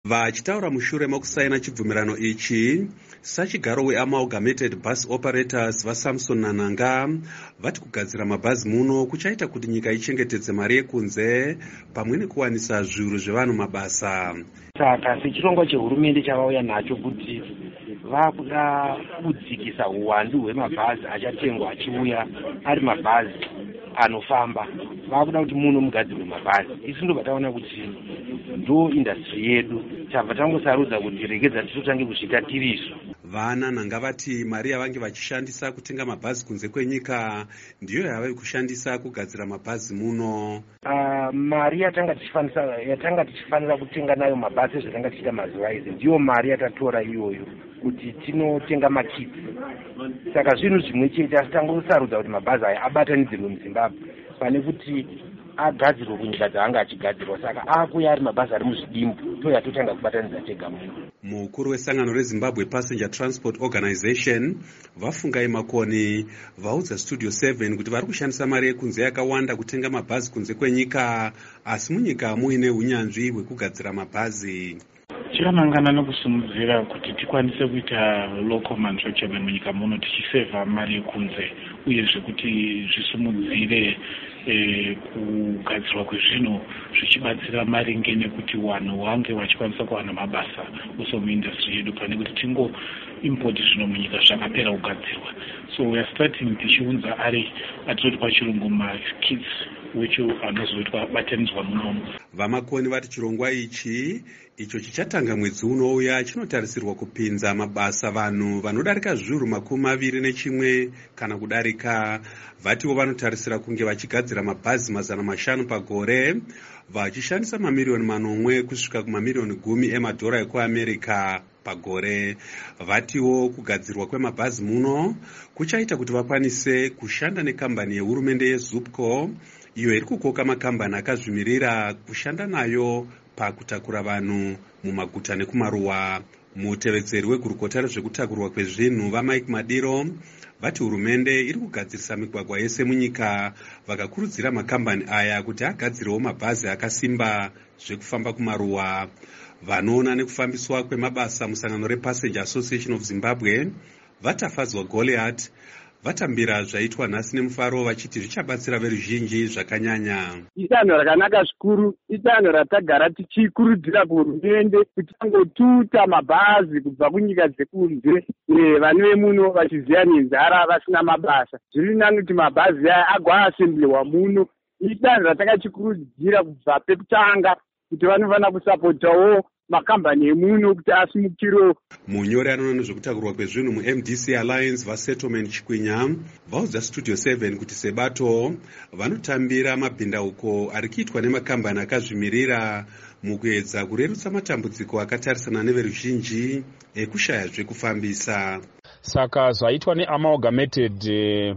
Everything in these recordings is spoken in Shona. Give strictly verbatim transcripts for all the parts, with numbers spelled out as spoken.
Vachitaura mushure mokusaina chibvumirano ichi, sachigaro weAmalgamated Bus Operators vaSamson naNhanga vati kugadzira mabhazi muno kuchaita kuti nyika ichengetedze mari yekunze pamwe nekuwanisa zviuru zvevanhu mabasa. Saka sechirongwa chehurumende chavauya nacho kuti vakuda kudzikisa uwandu hwemabhazi achatengwa achiuya ari mabhazi anofamba. Vakuda kuti muno mugadzirwe mabhazi. Isi ndo bataona kuti ndo industry yedu. Tabva tangosarudza kuti regedza titotange kuzvita tiriso. Vana Nhanga vati mari yavange vachishandisa kutenga mabhazi kunze kwenyika ndiyo yava kushandisa kugadzira mabhazi muno. Uh, mari yatanga tichifanira yatanga tichifanira kutenga nayo mabhazi zvatanga tichita mazuva izi ndiyo mari yatatora iyoyo kuti tinotenga makiti. Saka zvinhu zvimwe chete asi tangosarudza kuti mabhazi aya abatanidzirwe muZimbabwe pane kuti agadzirwe kunyika dzaanga achigadzirwa. Saka akuya ari mabhazi ari muzvidimbu toya totanga kubatanidza tega muno. Mukuru wesangano reZimbabwe Passenger Transport Organization vafungai Makoni vaudza Studio seven kuti vari kushandisa mari yekunze yakawanda kutenga mabhazi kunze kwenyika, asi munyika muine unyanzvi hwekugadzira mabhazi. Tiramangana nokusimudzira kuti tikwanise kuita local manufacturing munyika muno tichiseva mari yekunze uyezve kuti zvisumudzire e, kugadzirwa kwezvinhu zvichibatsira mari ngene kuti vanhu vange vachikwanisa kuwana mabasa uso muindustry yedu pane kuti tingo import zvinhu munyika zvakapera kugadzirwa. So we are starting tichiunza ari atoti pachirungu makits wecho anozoitwa batanidzwa munomu. Vamakoni vati chirongwa ichi icho chichatanga mwedzi unouya chinotarisirwa kupinza mabasa vanhu vanodarika zviuru makumi maviri nechimwe kana kudarika. Vatiwo vanotarisira kunge vachigadzira mabhazi mazana mashanu pagore vachishandisa mamirioni manomwe kusvika kumamirioni gumi emadhora ekuAmerica pagore. Vatiwo kugadzirwa kwemabhazi muno kuchaita kuti vakwanise kushanda nekambani yehurumende yeZupco iyo iri kukoka makambani akazvimirira kushanda nayo pakutakura vanhu mumaguta nekumaruwa. Mutevedzeri wegurukota rezvekutakurwa kwezvinhu vaMike Madiro vati hurumende iri kugadzirisa migwagwa yese munyika, vakakurudzira makambani aya kuti agadzirewo mabhazi akasimba zvekufamba kumaruwa. Vanoona nekufambiswa kwemabasa musangano rePassenger Association of Zimbabwe vatafadzwa Goliath vatambira zvaitwa nhasi nemufaro vachiti zvichabatsira veruzhinji zvakanyanya. Idanho rakanaka zvikuru, idanho ratagara tichikurudzira kuhurumende kuti angotuta mabhazi kubva kunyika dzekunze nevanhu vemuno vachiziya nenzara vasina mabasa. Zviri nani kuti mabhazi aya agoasemblewa muno. Idanho ratakachikurudzira kubva pekutanga kuti vanofanira kusapotawo makambani emuno kuti asimukirewo. Munyori anoona nezvekutakurwa kwezvinhu muM D C Alliance vaSettlement Chikwinya vaudza Studio seven kuti sebato vanotambira mabhindauko ari kuitwa nemakambani akazvimirira mukuedza kurerutsa matambudziko akatarisana neveruzhinji ekushaya zvekufambisa. Saka zvaitwa neAmalgamated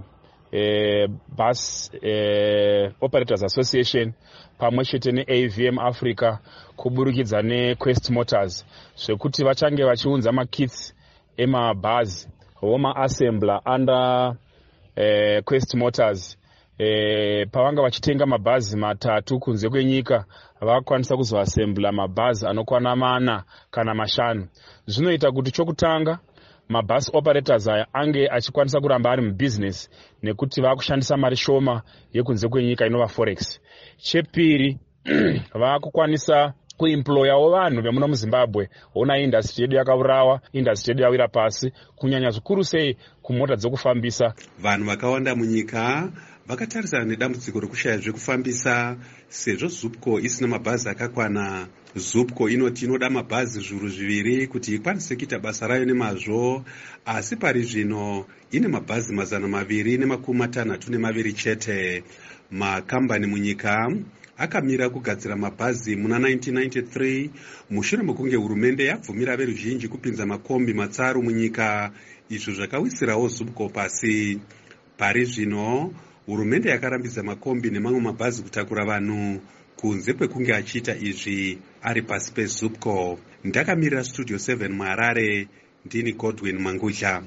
eh, Bus eh, Operators Association pamwe chete neA V M Africa kuburikidza neQuest Motors zvekuti vachange vachiunza makits emabhazi voma-assembler under eh, Quest Motors. Eh, pavanga vachitenga mabhazi matatu kunze kwenyika vakwanisa kuzoassembler mabhazi anokwana mana kana mashanu. Zvinoita kuti chokutanga mabus operators aya ange achikwanisa kuramba ari mubusiness nekuti vakushandisa mari shoma yekunze kwenyika inova forex. Chepiri vakukwanisa kuemployawo vanhu vemuno muZimbabwe. Ona industry yedu yakaurawa, industry yedu yawira pasi, kunyanya zvikuru sei kumota dzokufambisa. Vanhu vakawanda munyika vakatarisana nedambudziko rekushaya zvekufambisa sezvo Zupco isina mabhazi akakwana. Zupco inoti inoda mabhazi zviuru zviviri kuti ikwanise kuita basa rayo nemazvo, asi pari zvino ine mabhazi mazana maviri nemakumi matanhatu nemaviri chete. Makambani munyika akamira kugadzira mabhazi muna nineteen ninety-three mushure mekunge hurumende yabvumira veruzhinji kupinza makombi matsaru munyika, izvo zvakawisirawo Zupco pasi. Pari zvino hurumende yakarambidza makombi nemamwe mabhazi kutakura vanhu kunze kwekunge achiita izvi ari pasi peZupco. Ndakamirira Studio seven muHarare, ndini Godwin Mangudya.